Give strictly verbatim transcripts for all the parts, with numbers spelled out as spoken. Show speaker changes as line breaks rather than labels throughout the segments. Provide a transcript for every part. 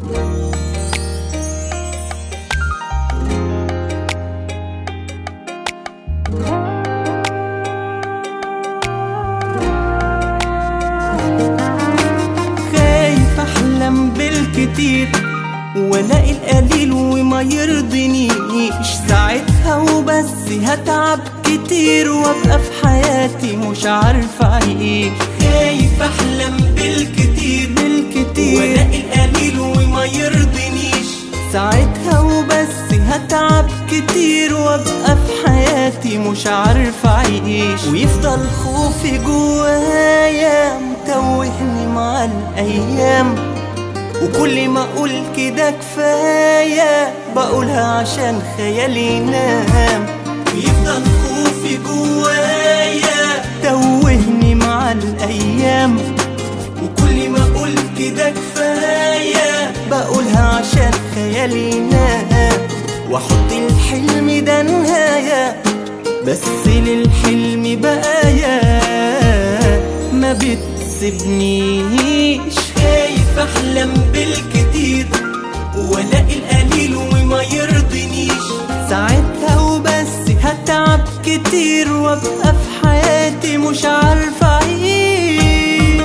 خايف احلم بالكتير والاقي القليل وما يرضينيش، ساعتها وبس هتعب كتير وابقى في حياتي مش عارفه اعيش. خايف احلم بالكتير بالكتير والاقي القليل وما يرضينيش، ساعتها وبس هتعب كتير وابقى في حياتي مش عارفه اعيش. ويفضل خوفي جوايا متوهني مع الايام، وكل ما اقول كده كفايه بقولها عشان خيالي ينام. ويفضل خوفي جوايا توهني مع الايام، وكل ما اقول كده كفايه بقولها عشان خيالي ينام. واحط الحلم ده نهايه بس للحلم بقايا ما بتسيبنيش. خايف احلم بالكتير والاقي القليل وما يرضينيش، ساعتها وبس هتعب كتير وابقى في حياتي مش عارفه اعيش.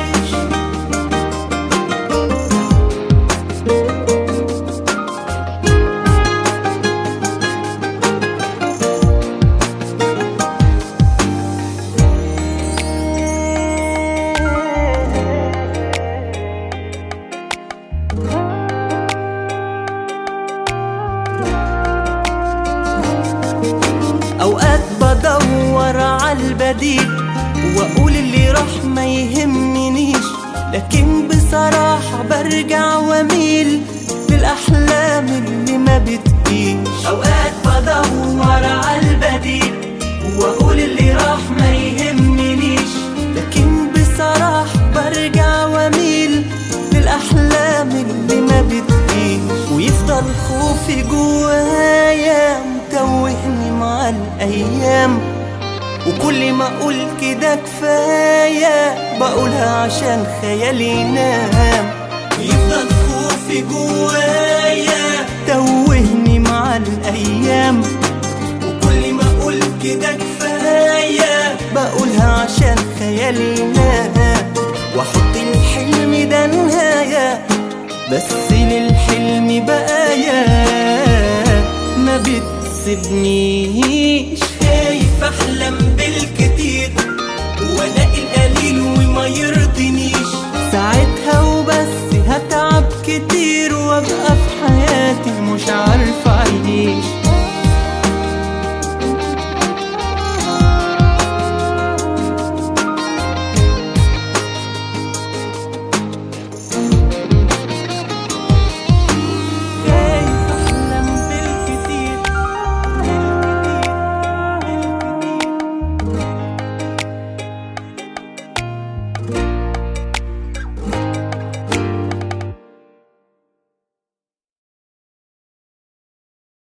اوقات بدور عالبديل واقول اللي راح ما يهمنيش، لكن بصراحة برجع واميل للاحلام اللي ما بتجيش. اوقات بدور عالبديل واقول اللي راح ما يهمنيش، لكن بصراحة برجع واميل للاحلام اللي ما بتجيش. ويفضل خوفي جوايا متوهني مع الايام، وكل ما اقول كده كفايه بقولها عشان خيالي ينام. يفضل خوفي جوايا توهني مع الايام، وكل ما اقول كده كفايه بقولها عشان خيالي ينام. واحط الحلم ده نهايه بس للحلم بقايا ما بتسيبنيش. خايف احلم بالكتير والاقي القليل وما يرضينيش، ساعتها وبس هتعب كتير وابقى في حياتي مش عارفه اعيش. you